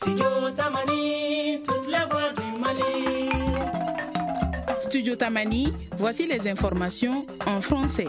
Studio Tamani, toutes les voix du Mali. Studio Tamani, voici les informations en français.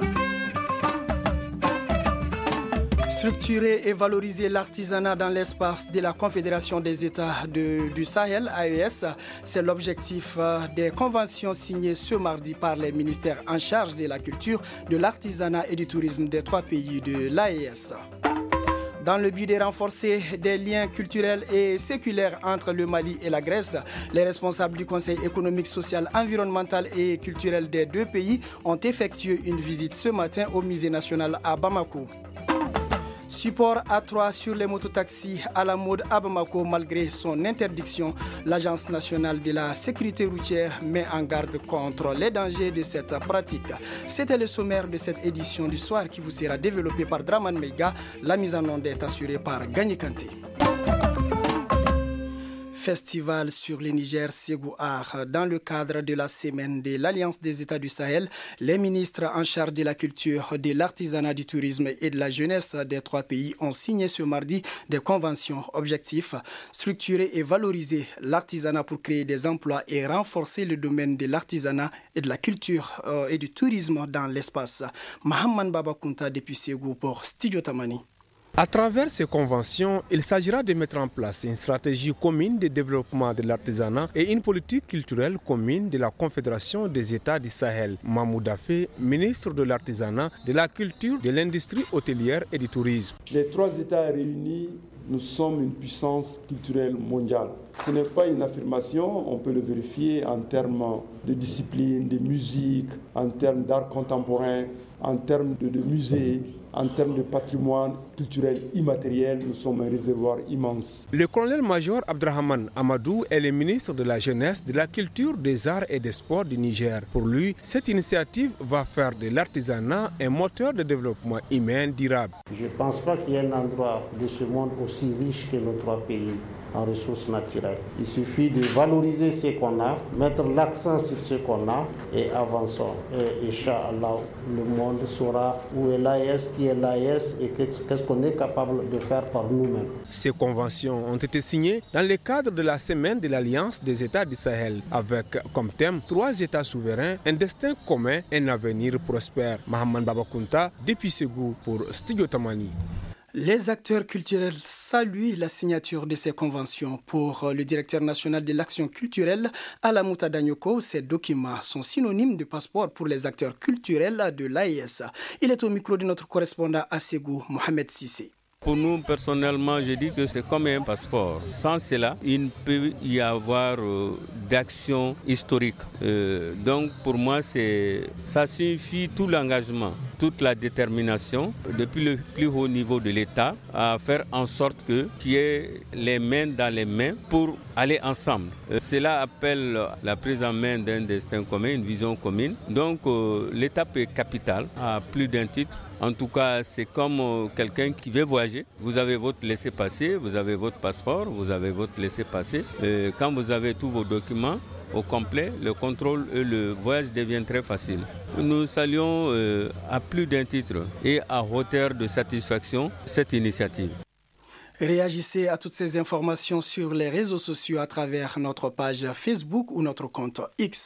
Structurer et valoriser l'artisanat dans l'espace de la Confédération des États du Sahel, AES, c'est l'objectif des conventions signées ce mardi par les ministères en charge de la culture, de l'artisanat et du tourisme des 3 pays de l'AES. Dans le but de renforcer des liens culturels et séculaires entre le Mali et la Grèce, les responsables du Conseil économique, social, environnemental et culturel des 2 pays ont effectué une visite ce matin au musée national à Bamako. Support A3 sur les mototaxis à la mode à Bamako malgré son interdiction. L'Agence nationale de la sécurité routière met en garde contre les dangers de cette pratique. C'était le sommaire de cette édition du soir qui vous sera développée par Draman Meiga. La mise en onde est assurée par Gagné Kanté. Festival sur le Niger Ségou Art. Dans le cadre de la semaine de l'Alliance des États du Sahel, les ministres en charge de la culture, de l'artisanat, du tourisme et de la jeunesse des 3 pays ont signé ce mardi des conventions. Objectifs: structurer et valoriser l'artisanat pour créer des emplois et renforcer le domaine de l'artisanat et de la culture et du tourisme dans l'espace. Mohamed Babakunta depuis Ségou pour Studio Tamani. À travers ces conventions, il s'agira de mettre en place une stratégie commune de développement de l'artisanat et une politique culturelle commune de la Confédération des États du Sahel. Mahmoud Afé, ministre de l'Artisanat, de la Culture, de l'Industrie hôtelière et du Tourisme. Les 3 États réunis, nous sommes une puissance culturelle mondiale. Ce n'est pas une affirmation, on peut le vérifier en termes de discipline, de musique, en termes d'art contemporain, en termes de musées. En termes de patrimoine culturel immatériel, nous sommes un réservoir immense. Le colonel-major Abdrahman Amadou est le ministre de la Jeunesse, de la Culture, des Arts et des Sports du Niger. Pour lui, cette initiative va faire de l'artisanat un moteur de développement humain durable. Je ne pense pas qu'il y ait un endroit de ce monde aussi riche que nos 3 pays en ressources naturelles. Il suffit de valoriser ce qu'on a, mettre l'accent sur ce qu'on a et avançons. Et Inch'Allah, le monde saura où est l'AES, qui est l'AES et qu'est-ce qu'on est capable de faire par nous-mêmes. Ces conventions ont été signées dans le cadre de la semaine de l'Alliance des États du Sahel, avec comme thème 3 États souverains, un destin commun, un avenir prospère. Mohamed Babakunta, depuis Ségou pour Studio Tamani. Les acteurs culturels saluent la signature de ces conventions. Pour le directeur national de l'action culturelle, Alamouta Danyoko, ces documents sont synonymes de passeport pour les acteurs culturels de l'AES. Il est au micro de notre correspondant à Ségou, Mohamed Sissé. Pour nous, personnellement, je dis que c'est comme un passeport. Sans cela, il ne peut y avoir d'action historique. Donc, pour moi, ça signifie tout l'engagement, toute la détermination, depuis le plus haut niveau de l'État, à faire en sorte qu'il y ait les mains dans les mains pour aller ensemble. Cela appelle la prise en main d'un destin commun, une vision commune. Donc, l'étape est capitale à plus d'un titre. En tout cas, c'est comme quelqu'un qui veut voyager. Vous avez votre laissez-passer, vous avez votre passeport, vous avez votre laissez-passer. Quand vous avez tous vos documents au complet, le contrôle et le voyage devient très facile. Nous saluons à plus d'un titre et à hauteur de satisfaction cette initiative. Réagissez à toutes ces informations sur les réseaux sociaux à travers notre page Facebook ou notre compte X.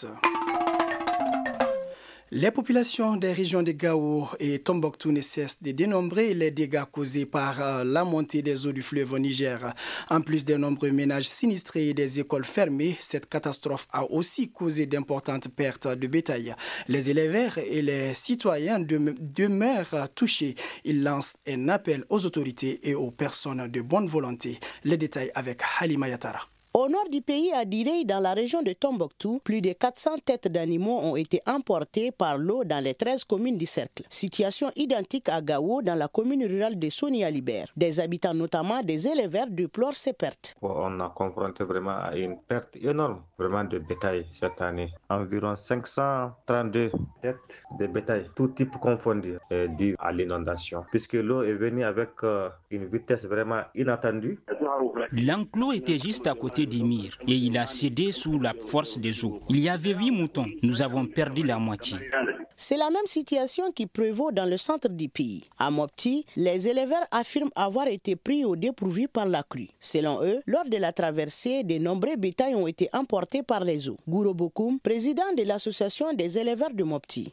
Les populations des régions de Gao et Tombouctou ne cessent de dénombrer les dégâts causés par la montée des eaux du fleuve Niger. En plus des nombreux ménages sinistrés et des écoles fermées, cette catastrophe a aussi causé d'importantes pertes de bétail. Les éleveurs et les citoyens demeurent touchés. Ils lancent un appel aux autorités et aux personnes de bonne volonté. Les détails avec Halima Yatara. Au nord du pays, à Direy, dans la région de Tombouctou, plus de 400 têtes d'animaux ont été emportées par l'eau dans les 13 communes du cercle. Situation identique à Gao, dans la commune rurale de Sonia-Libert. Des habitants, notamment des éleveurs, déplorent ces pertes. On a confronté vraiment à une perte énorme vraiment de bétail cette année. Environ 532 têtes de bétail, tout type confondu, dû à l'inondation. Puisque l'eau est venue avec une vitesse vraiment inattendue. L'enclos était juste à côté d'Emir et il a cédé sous la force des eaux. Il y avait 8 moutons, nous avons perdu la moitié. C'est la même situation qui prévaut dans le centre du pays. À Mopti, les éleveurs affirment avoir été pris au dépourvu par la crue. Selon eux, lors de la traversée, de nombreux bétails ont été emportés par les eaux. Gouro Bokoum, président de l'association des éleveurs de Mopti.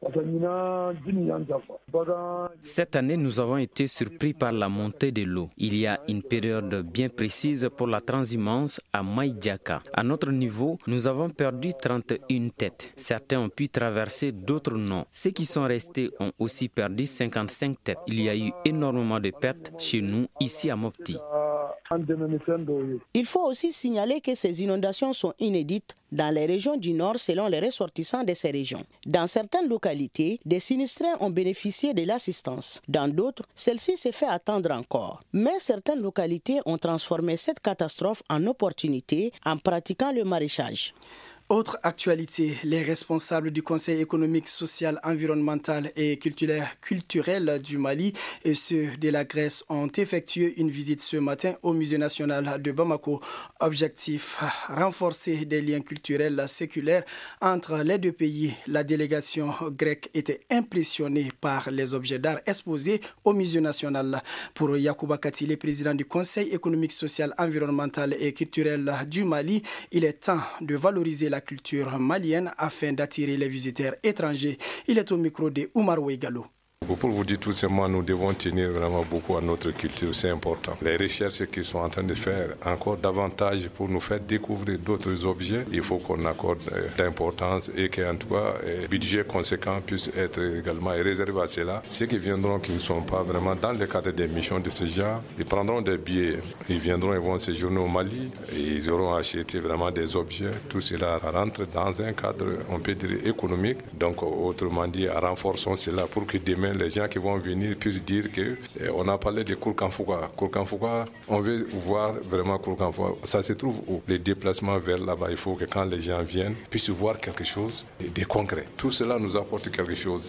Cette année, nous avons été surpris par la montée de l'eau. Il y a une période bien précise pour la transhumance à Maïdiaka. À notre niveau, nous avons perdu 31 têtes. Certains ont pu traverser, d'autres non. Ceux qui sont restés ont aussi perdu 55 têtes. Il y a eu énormément de pertes chez nous, ici à Mopti. Il faut aussi signaler que ces inondations sont inédites dans les régions du Nord selon les ressortissants de ces régions. Dans certaines localités, des sinistrés ont bénéficié de l'assistance. Dans d'autres, celle-ci s'est fait attendre encore. Mais certaines localités ont transformé cette catastrophe en opportunité en pratiquant le maraîchage. Autre actualité, les responsables du Conseil économique, social, environnemental et culturel du Mali et ceux de la Grèce ont effectué une visite ce matin au Musée national de Bamako. Objectif, renforcer des liens culturels séculaires entre les deux pays. La délégation grecque était impressionnée par les objets d'art exposés au Musée national. Pour Yacouba Katile, président du Conseil économique, social, environnemental et culturel du Mali, il est temps de valoriser la culture malienne afin d'attirer les visiteurs étrangers. Il est au micro de Oumar Ouegalo. Pour vous dire tout simplement, nous devons tenir vraiment beaucoup à notre culture, c'est important. Les recherches qu'ils sont en train de faire encore davantage pour nous faire découvrir d'autres objets, il faut qu'on accorde d'importance et qu'en tout cas, un budget conséquent puisse être également réservé à cela. Ceux qui viendront, qui ne sont pas vraiment dans le cadre des missions de ce genre, ils prendront des billets, ils viendront, ils vont séjourner au Mali et ils auront acheté vraiment des objets. Tout cela rentre dans un cadre, on peut dire, économique. Donc, autrement dit, renforçons cela pour que demain, les gens qui vont venir puissent dire qu'on a parlé de Kourkanfouka. Kourkanfouka, on veut voir vraiment Kourkanfouka. Ça se trouve où? Les déplacements vers là-bas, il faut que quand les gens viennent, puissent voir quelque chose de concret. Tout cela nous apporte quelque chose.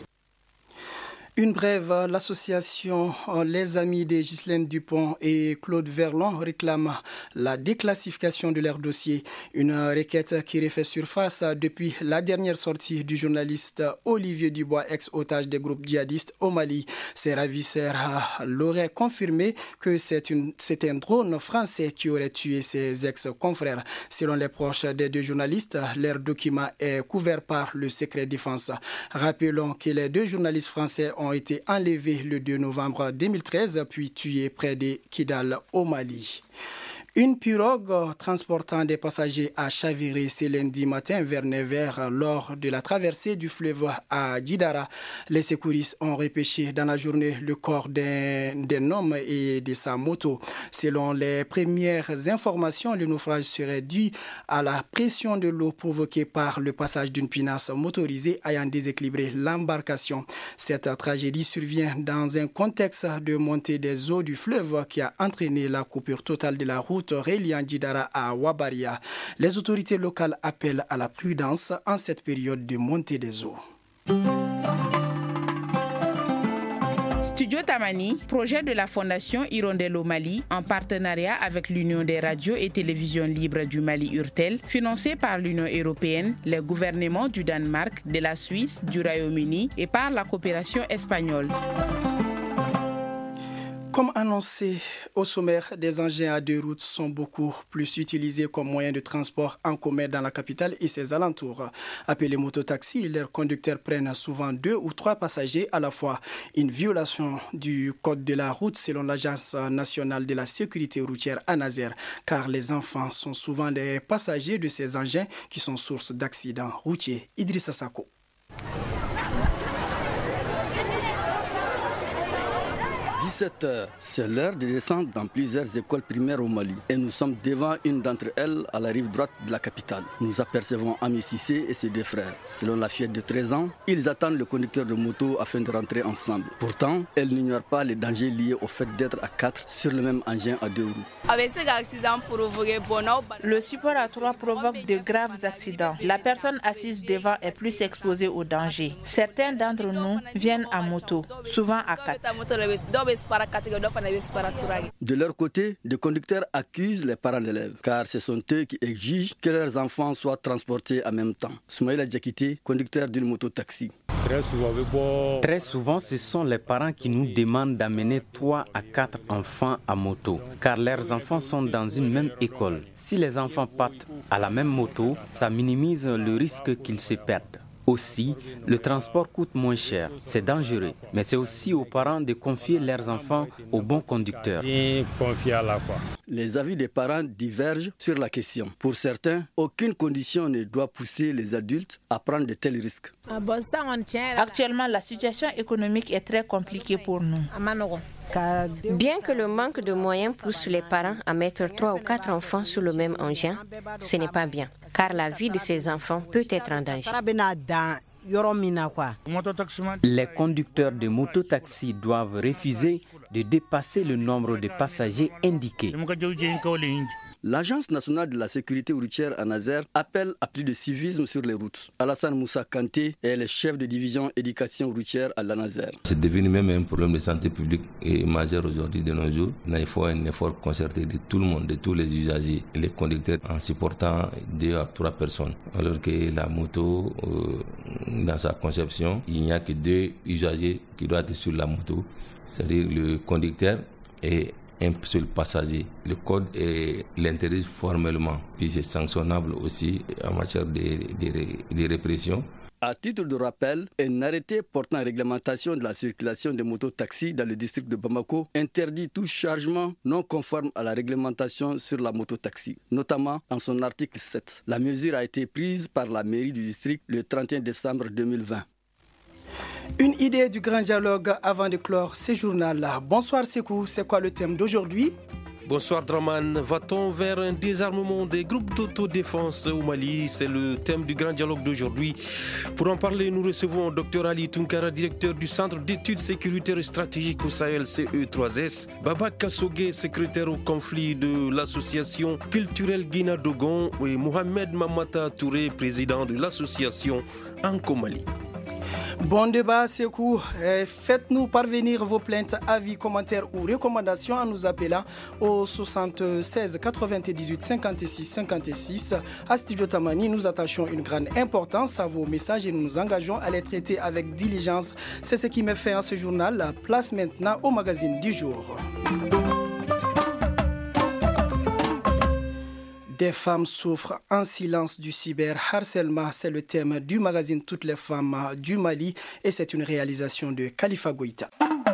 Une brève, l'association Les Amis de Ghislaine Dupont et Claude Verlon réclament la déclassification de leur dossier. Une requête qui refait surface depuis la dernière sortie du journaliste Olivier Dubois, ex-otage des groupes djihadistes au Mali. Ses ravisseurs l'auraient confirmé que c'est un drone français qui aurait tué ses ex-confrères. Selon les proches des deux journalistes, leur document est couvert par le secret défense. Rappelons que les deux journalistes français ont été enlevés le 2 novembre 2013 puis tués près de Kidal au Mali. Une pirogue transportant des passagers a chaviré ce lundi matin vers 9h lors de la traversée du fleuve à Djidara. Les secouristes ont repêché dans la journée le corps d'un homme et de sa moto. Selon les premières informations, le naufrage serait dû à la pression de l'eau provoquée par le passage d'une pinasse motorisée ayant déséquilibré l'embarcation. Cette tragédie survient dans un contexte de montée des eaux du fleuve qui a entraîné la coupure totale de la route reliant Djidara à Wabaria. Les autorités locales appellent à la prudence en cette période de montée des eaux. Studio Tamani, projet de la Fondation Hirondelle au Mali, en partenariat avec l'Union des radios et télévisions libres du Mali URTEL, financé par l'Union européenne, les gouvernements du Danemark, de la Suisse, du Royaume-Uni et par la coopération espagnole. Comme annoncé au sommaire, des engins à deux routes sont beaucoup plus utilisés comme moyen de transport en commun dans la capitale et ses alentours. Appelés mototaxis, leurs conducteurs prennent souvent 2 ou 3 passagers à la fois. Une violation du code de la route selon l'Agence nationale de la sécurité routière ANASER, car les enfants sont souvent des passagers de ces engins qui sont source d'accidents routiers. Idrissa Sako. 17h, c'est l'heure de descendre dans plusieurs écoles primaires au Mali. Et nous sommes devant une d'entre elles à la rive droite de la capitale. Nous apercevons Ami Sissé et ses 2 frères. Selon la fillette de 13 ans, ils attendent le conducteur de moto afin de rentrer ensemble. Pourtant, elle n'ignore pas les dangers liés au fait d'être à 4 sur le même engin à 2 roues. Le support à 3 provoque de graves accidents. La personne assise devant est plus exposée au danger. Certains d'entre nous viennent à moto, souvent à 4. De leur côté, des conducteurs accusent les parents d'élèves, car ce sont eux qui exigent que leurs enfants soient transportés en même temps. Soumaïla Diakité, conducteur d'une moto-taxi. Très souvent, ce sont les parents qui nous demandent d'amener 3 à 4 enfants à moto, car leurs enfants sont dans une même école. Si les enfants partent à la même moto, ça minimise le risque qu'ils se perdent. Aussi, le transport coûte moins cher. C'est dangereux, mais c'est aussi aux parents de confier leurs enfants aux bons conducteurs. Les avis des parents divergent sur la question. Pour certains, aucune condition ne doit pousser les adultes à prendre de tels risques. Actuellement, la situation économique est très compliquée pour nous. Bien que le manque de moyens pousse les parents à mettre 3 ou 4 enfants sous le même engin, ce n'est pas bien, car la vie de ces enfants peut être en danger. Les conducteurs de mototaxi doivent refuser de dépasser le nombre de passagers indiqués. L'Agence nationale de la sécurité routière à Nazer appelle à plus de civisme sur les routes. Alassane Moussa Kanté est le chef de division éducation routière à la Nazer. C'est devenu même un problème de santé publique et majeur aujourd'hui de nos jours. Il faut un effort concerté de tout le monde, de tous les usagers et les conducteurs en supportant 2 à 3 personnes. Alors que la moto, dans sa conception, il n'y a que 2 usagers qui doivent être sur la moto, c'est-à-dire le conducteur et un seul passager. Le code l'interdit formellement, puis c'est sanctionnable aussi en matière de répression. À titre de rappel, un arrêté portant réglementation de la circulation des mototaxis dans le district de Bamako interdit tout chargement non conforme à la réglementation sur la mototaxi, notamment en son article 7. La mesure a été prise par la mairie du district le 31 décembre 2020. Une idée du grand dialogue avant de clore ce journal. Bonsoir Sekou, c'est quoi le thème d'aujourd'hui? Bonsoir Draman, va-t-on vers un désarmement des groupes d'autodéfense au Mali? C'est le thème du grand dialogue d'aujourd'hui. Pour en parler, nous recevons Dr Ali Tunkara, directeur du Centre d'études sécuritaires et stratégiques au Sahel CE3S, Baba Kassogué, secrétaire au conflit de l'association culturelle Guina Dogon, et Mohamed Mamata Touré, président de l'association Anko Mali. Bon débat, Sekou. Faites-nous parvenir vos plaintes, avis, commentaires ou recommandations en nous appelant au 76 98 56 56. À Studio Tamani, nous attachons une grande importance à vos messages et nous nous engageons à les traiter avec diligence. C'est ce qui me fait en ce journal. Place maintenant au magazine du jour. Des femmes souffrent en silence du cyberharcèlement. C'est le thème du magazine Toutes les femmes du Mali et c'est une réalisation de Khalifa Goïta.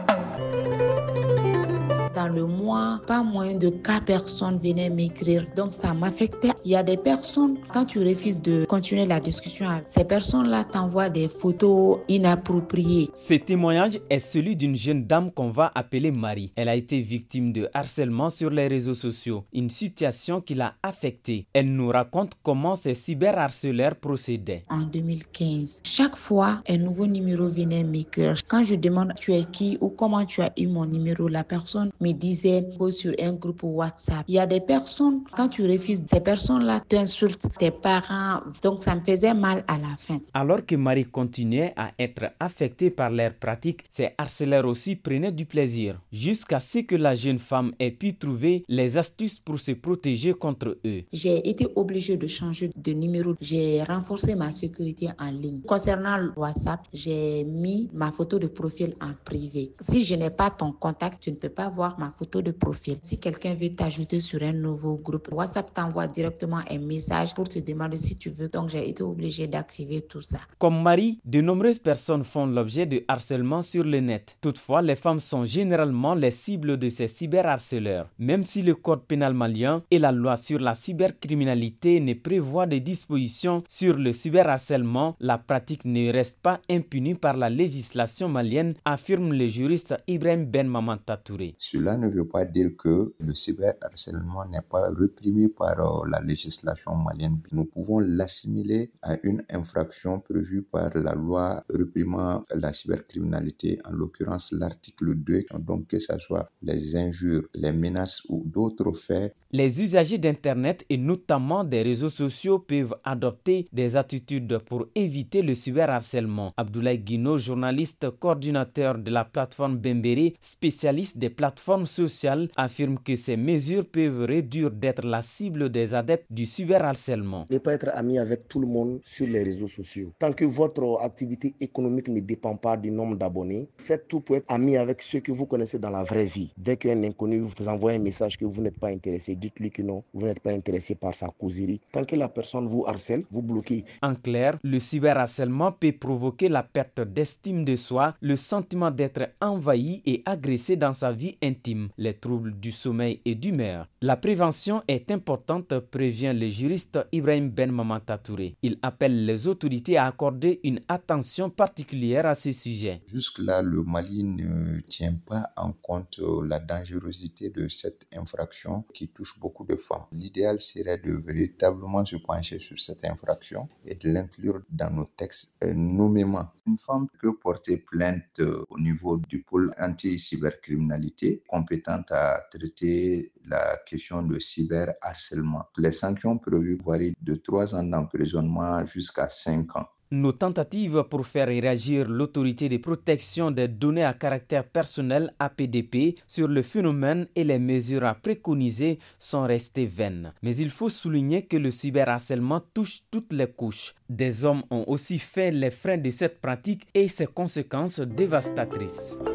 Dans le mois, pas moins de 4 personnes venaient m'écrire. Donc ça m'affectait. Il y a des personnes, quand tu refuses de continuer la discussion, ces personnes-là t'envoient des photos inappropriées. Ce témoignage est celui d'une jeune dame qu'on va appeler Marie. Elle a été victime de harcèlement sur les réseaux sociaux, une situation qui l'a affectée. Elle nous raconte comment ces cyberharceleurs procédaient. En 2015, chaque fois, un nouveau numéro venait m'écrire. Quand je demande tu es qui ou comment tu as eu mon numéro, la personne me disait sur un groupe WhatsApp. Il y a des personnes, quand tu refuses, ces personnes-là t'insultent, tes parents. Donc ça me faisait mal à la fin. Alors que Marie continuait à être affectée par leurs pratiques, ces harceleurs aussi prenaient du plaisir. Jusqu'à ce que la jeune femme ait pu trouver les astuces pour se protéger contre eux. J'ai été obligée de changer de numéro. J'ai renforcé ma sécurité en ligne. Concernant le WhatsApp, j'ai mis ma photo de profil en privé. Si je n'ai pas ton contact, tu ne peux pas voir ma photo de profil. Si quelqu'un veut t'ajouter sur un nouveau groupe, WhatsApp t'envoie directement un message pour te demander si tu veux. Donc j'ai été obligée d'activer tout ça. Comme Marie, de nombreuses personnes font l'objet de harcèlement sur le net. Toutefois, les femmes sont généralement les cibles de ces cyberharceleurs. Même si le code pénal malien et la loi sur la cybercriminalité ne prévoient des dispositions sur le cyberharcèlement, la pratique ne reste pas impunie par la législation malienne, affirme le juriste Ibrahim Ben Mamanta Touré. Cela ne veut pas dire que le cyberharcèlement n'est pas réprimé par la législation malienne. Nous pouvons l'assimiler à une infraction prévue par la loi réprimant la cybercriminalité, en l'occurrence l'article 2. Donc que ce soit les injures, les menaces ou d'autres faits Les usagers d'Internet et notamment des réseaux sociaux peuvent adopter des attitudes pour éviter le cyberharcèlement. Abdoulaye Guino, journaliste coordinateur de la plateforme Bembere, spécialiste des plateformes sociales, affirme que ces mesures peuvent réduire d'être la cible des adeptes du cyberharcèlement. Ne pas être ami avec tout le monde sur les réseaux sociaux. Tant que votre activité économique ne dépend pas du nombre d'abonnés, faites tout pour être ami avec ceux que vous connaissez dans la vraie vie. Dès qu'un inconnu vous envoie un message que vous n'êtes pas intéressé, dites-lui que non, vous n'êtes pas intéressé par sa causerie. Tant que la personne vous harcèle, vous bloquez. En clair, le cyberharcèlement peut provoquer la perte d'estime de soi, le sentiment d'être envahi et agressé dans sa vie intime, les troubles du sommeil et d'humeur. La prévention est importante, prévient le juriste Ibrahim Ben Mamanta Touré. Il appelle les autorités à accorder une attention particulière à ce sujet. Jusque-là, le Mali ne tient pas en compte la dangerosité de cette infraction qui touche beaucoup de femmes. L'idéal serait de véritablement se pencher sur cette infraction et de l'inclure dans nos textes nommément. Une femme peut porter plainte au niveau du pôle anti-cybercriminalité compétente à traiter la question de cyberharcèlement. Les sanctions prévues varient de 3 ans d'emprisonnement jusqu'à 5 ans. Nos tentatives pour faire réagir l'autorité de protection des données à caractère personnel APDP sur le phénomène et les mesures à préconiser sont restées vaines. Mais il faut souligner que le cyberharcèlement touche toutes les couches. Des hommes ont aussi fait les frais de cette pratique et ses conséquences dévastatrices.